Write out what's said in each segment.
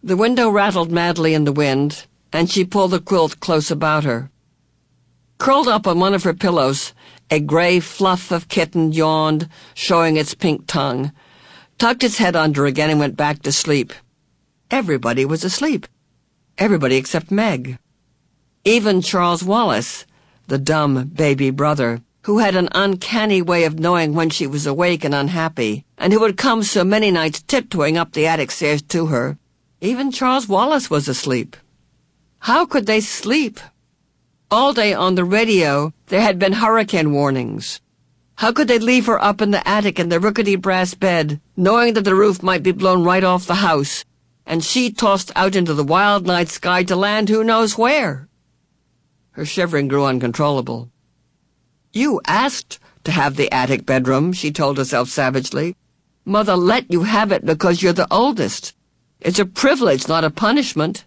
The window rattled madly in the wind, and she pulled the quilt close about her. Curled up on one of her pillows, a gray fluff of kitten yawned, showing its pink tongue, tucked its head under again and went back to sleep. Everybody was asleep. Everybody except Meg. Even Charles Wallace, the dumb baby brother, who had an uncanny way of knowing when she was awake and unhappy, and who would come so many nights tiptoeing up the attic stairs to her. Even Charles Wallace was asleep. How could they sleep? All day on the radio, there had been hurricane warnings. How could they leave her up in the attic in the rickety brass bed, knowing that the roof might be blown right off the house, and she tossed out into the wild night sky to land who knows where? Her shivering grew uncontrollable. "You asked to have the attic bedroom," she told herself savagely. "Mother let you have it because you're the oldest. It's a privilege, not a punishment."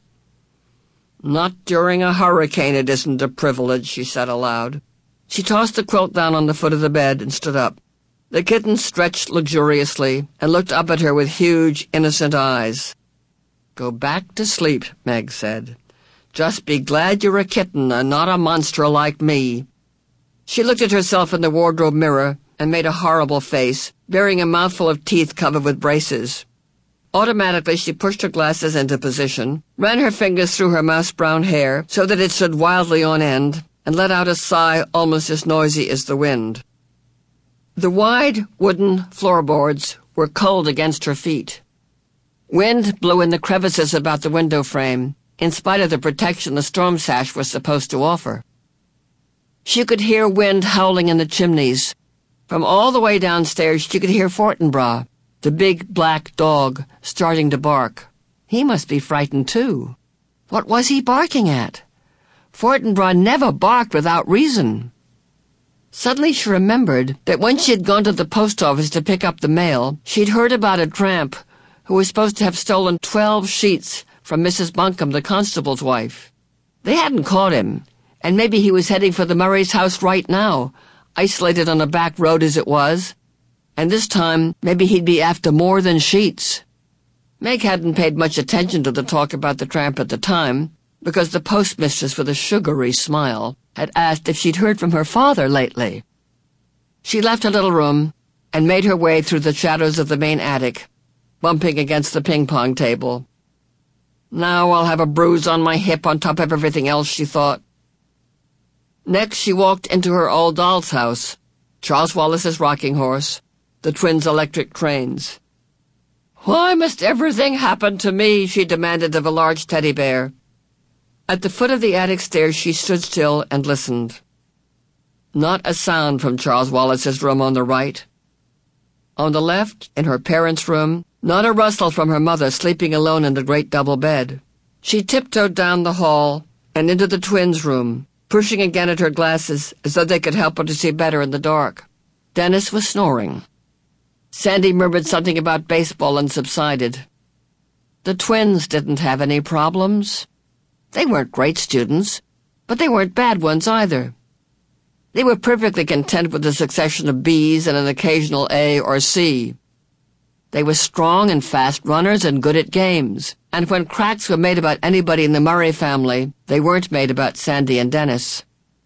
"Not during a hurricane it isn't a privilege," she said aloud. She tossed the quilt down on the foot of the bed and stood up. The kitten stretched luxuriously and looked up at her with huge, innocent eyes. "Go back to sleep," Meg said. "Just be glad you're a kitten and not a monster like me." She looked at herself in the wardrobe mirror and made a horrible face, bearing a mouthful of teeth covered with braces. Automatically, she pushed her glasses into position, ran her fingers through her mouse-brown hair so that it stood wildly on end, and let out a sigh almost as noisy as the wind. The wide wooden floorboards were cold against her feet. Wind blew in the crevices about the window frame, in spite of the protection the storm sash was supposed to offer. She could hear wind howling in the chimneys. From all the way downstairs she could hear Fortinbras, the big black dog, starting to bark. He must be frightened too. What was he barking at? Fortinbras never barked without reason. Suddenly she remembered that when she had gone to the post office to pick up the mail, she'd heard about a tramp who was supposed to have stolen 12 sheets from Mrs. Buncombe, the constable's wife. They hadn't caught him, and maybe he was heading for the Murray's house right now, isolated on a back road as it was, and this time maybe he'd be after more than sheets. Meg hadn't paid much attention to the talk about the tramp at the time, because the postmistress with a sugary smile had asked if she'd heard from her father lately. She left her little room and made her way through the shadows of the main attic, bumping against the ping-pong table. "Now I'll have a bruise on my hip on top of everything else," she thought. Next she walked into her old doll's house, Charles Wallace's rocking horse, the twins' electric trains. "Why must everything happen to me?" she demanded of a large teddy bear. At the foot of the attic stairs she stood still and listened. Not a sound from Charles Wallace's room on the right. On the left, in her parents' room, not a rustle from her mother sleeping alone in the great double bed. She tiptoed down the hall and into the twins' room, pushing again at her glasses as though they could help her to see better in the dark. Dennis was snoring. Sandy murmured something about baseball and subsided. The twins didn't have any problems. They weren't great students, but they weren't bad ones either. They were perfectly content with a succession of B's and an occasional A or C. They were strong and fast runners and good at games, and when cracks were made about anybody in the Murray family, they weren't made about Sandy and Dennis.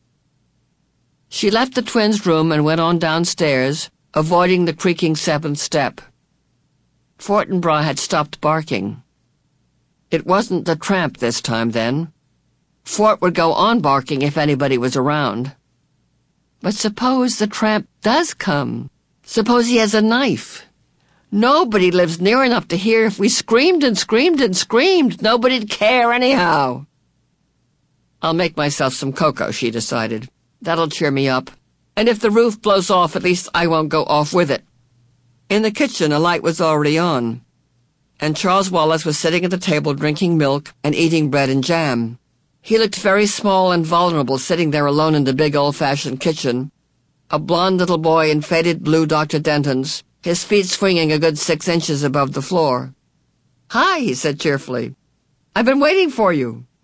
She left the twins' room and went on downstairs, avoiding the creaking 7th step. Fortinbras had stopped barking. It wasn't the tramp this time, then. Fort would go on barking if anybody was around. But suppose the tramp does come. Suppose he has a knife. Nobody lives near enough to hear. If we screamed and screamed and screamed, nobody'd care anyhow. "I'll make myself some cocoa," she decided. "That'll cheer me up. And if the roof blows off, at least I won't go off with it." In the kitchen, a light was already on, and Charles Wallace was sitting at the table drinking milk and eating bread and jam. He looked very small and vulnerable sitting there alone in the big old-fashioned kitchen, a blond little boy in faded blue Dr. Denton's, his feet swinging a good 6 inches above the floor. "Hi," he said cheerfully. "I've been waiting for you."